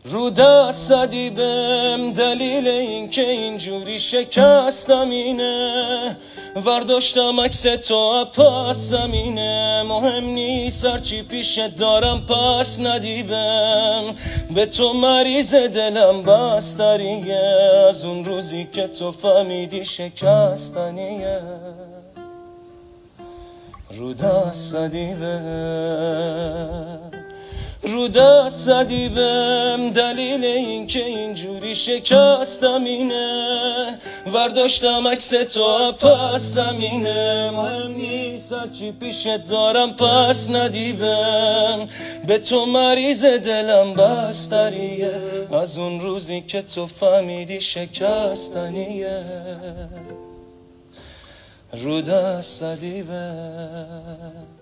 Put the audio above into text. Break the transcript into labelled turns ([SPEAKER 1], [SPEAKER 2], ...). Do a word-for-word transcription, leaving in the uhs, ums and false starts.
[SPEAKER 1] رو دست زدی بهم، دلیل این که اینجوری شکستم اینه، ورداشتم عکس تو پس زمینه. مهم نیست هرچی پیش دارم پس ندی بهم، به تو مریض دلم بستریه، از اون روزی که تو فهمیدی شکستنیه. رو دست زدی بهم، رو دست زدی بهم، دلیل این که اینجوری شکستم اینه، ورداشتم عکس تو پس زمینه. مهم نیست هرچی پیش دارم پس ندی بهم، به تو مریض دلم بستریه، از اون روزی که تو فهمیدی شکستنیه. رو دست زدی بهم.